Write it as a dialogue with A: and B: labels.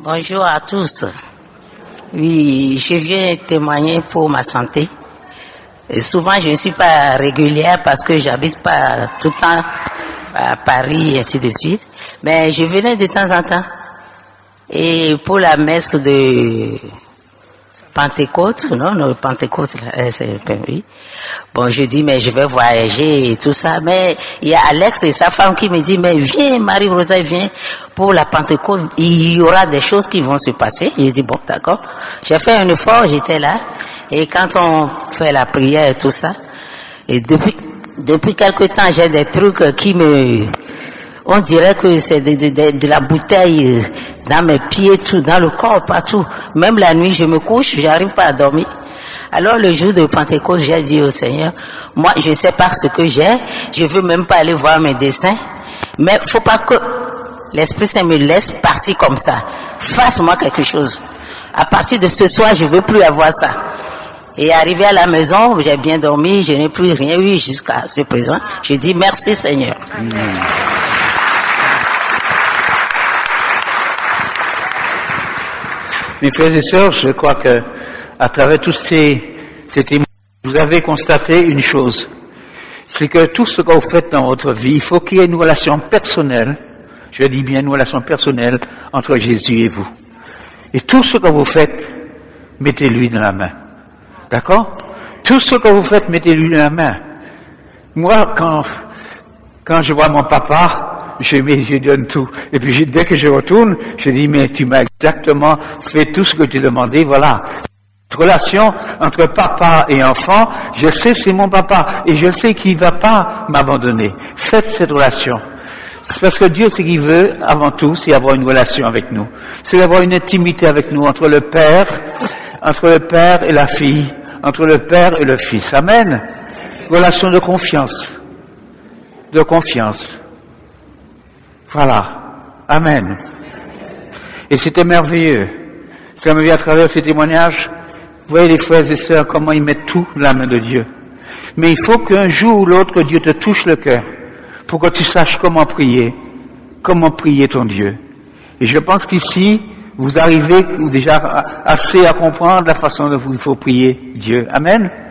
A: Bonjour à tous. Oui, je viens témoigner pour ma santé. Et souvent, je ne suis pas régulière parce que j'habite pas tout le temps à Paris et ainsi de suite. Mais je venais de temps en temps. Et pour la messe de Pentecôte, non, Pentecôte, c'est oui. Bon, je dis, mais je vais voyager et tout ça. Mais il y a Alex et sa femme qui me dit, mais viens, Marie-Rosa, viens pour la Pentecôte. Il y aura des choses qui vont se passer. Je dis, bon, d'accord. J'ai fait un effort, j'étais là. Et quand on fait la prière et tout ça, et depuis quelque temps, j'ai des trucs qui me... On dirait que c'est de la bouteille dans mes pieds, tout, dans le corps, partout. Même la nuit, je me couche, j'arrive pas à dormir. Alors le jour de Pentecôte, j'ai dit au Seigneur, moi je sais pas ce que j'ai, je veux même pas aller voir mes dessins, mais faut pas que l'Esprit Saint me laisse partir comme ça. Fasse-moi quelque chose. À partir de ce soir, je veux plus avoir ça. Et arrivé à la maison, j'ai bien dormi, je n'ai plus rien eu jusqu'à ce présent. Je dis merci Seigneur.
B: Mes frères et sœurs, je crois que à travers tous ces témoignages, vous avez constaté une chose, c'est que tout ce que vous faites dans votre vie, il faut qu'il y ait une relation personnelle, je dis bien une relation personnelle entre Jésus et vous. Et tout ce que vous faites, mettez-lui dans la main. D'accord? Tout ce que vous faites, mettez-lui dans la main. Moi, quand je vois mon papa, je donne tout. Et puis dès que je retourne, je dis, mais tu m'as exactement fait tout ce que tu demandais, voilà. Cette relation entre papa et enfant, je sais c'est mon papa, et je sais qu'il ne va pas m'abandonner. Faites cette relation. C'est parce que Dieu, ce qu'il veut, avant tout, c'est avoir une relation avec nous. C'est d'avoir une intimité avec nous, entre le Père et la fille, entre le Père et le Fils. Amen. Relation de confiance. De confiance. Voilà. Amen. Et c'était merveilleux. C'est merveilleux à travers ces témoignages. Vous voyez les frères et sœurs, comment ils mettent tout dans la main de Dieu. Mais il faut qu'un jour ou l'autre, Dieu te touche le cœur pour que tu saches comment prier ton Dieu. Et je pense qu'ici, vous arrivez déjà assez à comprendre la façon dont il faut prier Dieu. Amen.